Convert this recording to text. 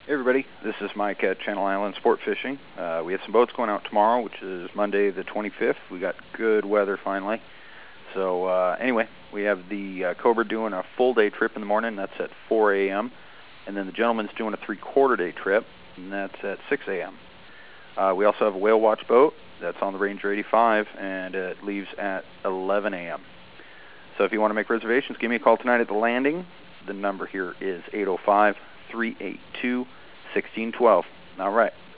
Hey everybody, this is Mike at Channel Island Sport Fishing. We have some boats going out tomorrow, which is Monday the 25th. We got good weather finally. So anyway, we have the Cobra doing a full day trip in the morning. That's at 4 a.m. And then the gentleman's doing a 3/4 day trip, and that's at 6 a.m. We also have a whale watch boat that's on the Ranger 85, and it leaves at 11 a.m. So if you want to make reservations, give me a call tonight at the landing. The number here is 805-382-1612. All right.